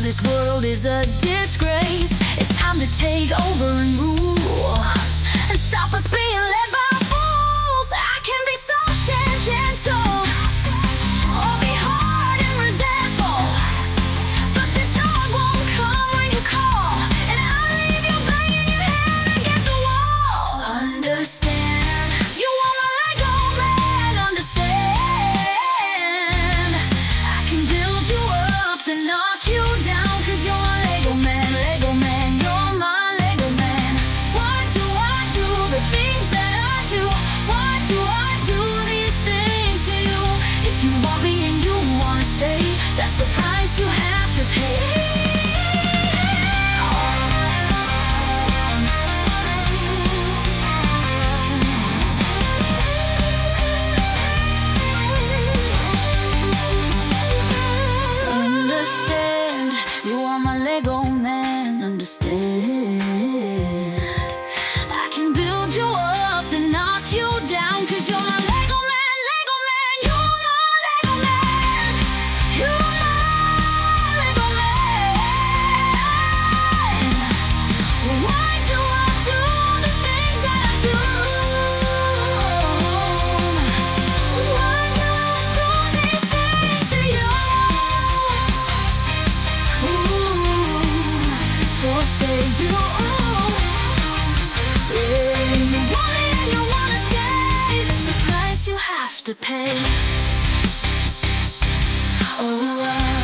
this world is a disgrace. It's time to take over and rule, and stop us being led by fools. I can be soft and gentle, or be hard and resentful, but this dog won't come when you call, and I'll leave you banging your head against the wall. Understand, you are my Lego man. Understand, I can build you up, then knock you down, 'cause you're my Lego man, Lego man, you're my Lego man. Why do I do the things that I do? Why do I do these things to you? If you want me and you wanna stay, that's the price you have to pay. Understand, you are my Lego man. Understand, I can build you up, then knock you down, 'cause you're my Lego man, Lego man, you're my Lego man. You're my Lego man. Why do I do the things that I do? Why do I do these things to you? So say you, yeah, you want it and you wanna stay. That's the price you have to pay. Oh,